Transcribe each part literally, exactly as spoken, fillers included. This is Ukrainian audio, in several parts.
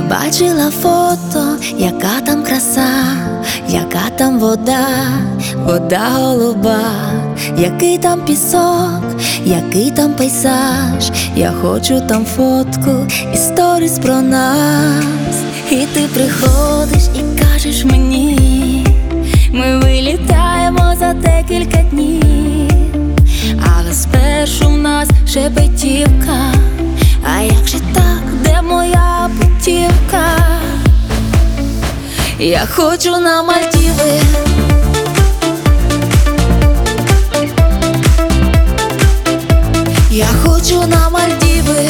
Бачила фото, яка там краса, яка там вода, вода голуба, який там пісок, який там пейзаж. Я хочу там фотку і сторіс про нас. І ти приходиш і кажеш мені, ми вилітаємо за декілька днів, але спершу в нас шепетівка. А як же так, де моя путівка? Я хочу на Мальдіви. Я хочу на Мальдіви.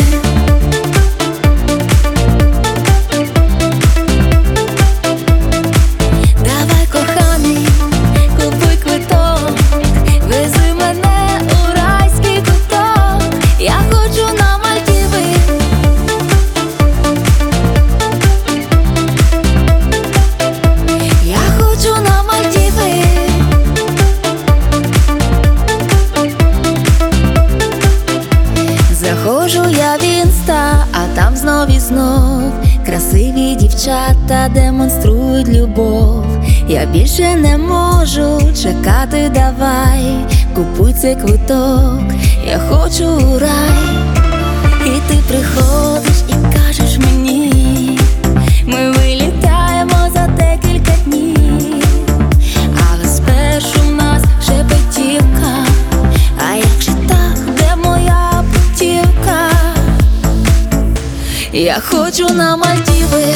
Давай, коханий, купуй квиток, вези мене у райський куток. Я хочу на Мальдіви. Я хочу на Мальдіви. Заходжу я в інста, а там знов і знов красиві дівчата демонструють любов. Я більше не можу чекати, давай, купуй цей квиток, я хочу у рай. І ти приходиш і кажеш мені, ми вилітаємо за декілька днів, але спершу в нас шепетівка. А як же так, де моя путівка? Я хочу на Мальдіви.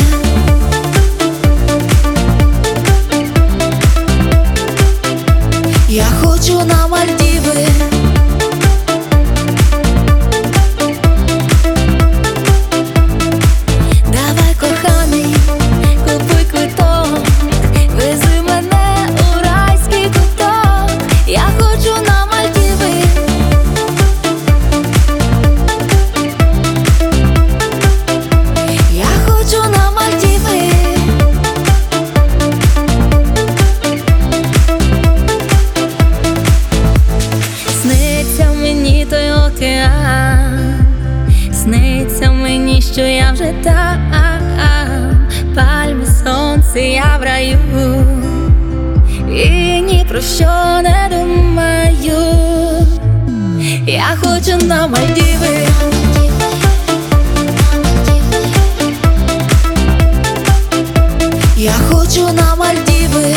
Я хочу на Мальдіви. Давай, коханий, купуй квиток, вези мене у райський куток. Я хочу на Мальдіви. Я хочу на Мальдіви. Сниться мені той океан, сниться мені, що я вже там, пальми, сонце, я в раю, і ні про що не думаю. Я хочу на Мальдіви. Я хочу на Мальдіви.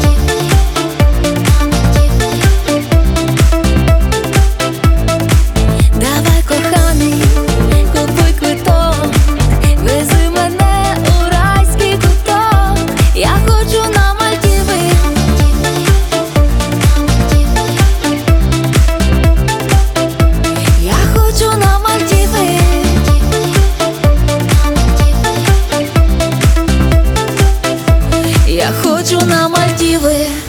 Давай, коханий, купуй квиток, вези мене у райський куток. Я хочу на Мальдіви. Я хочу на Мальдіви. Я хочу на Мальдіви.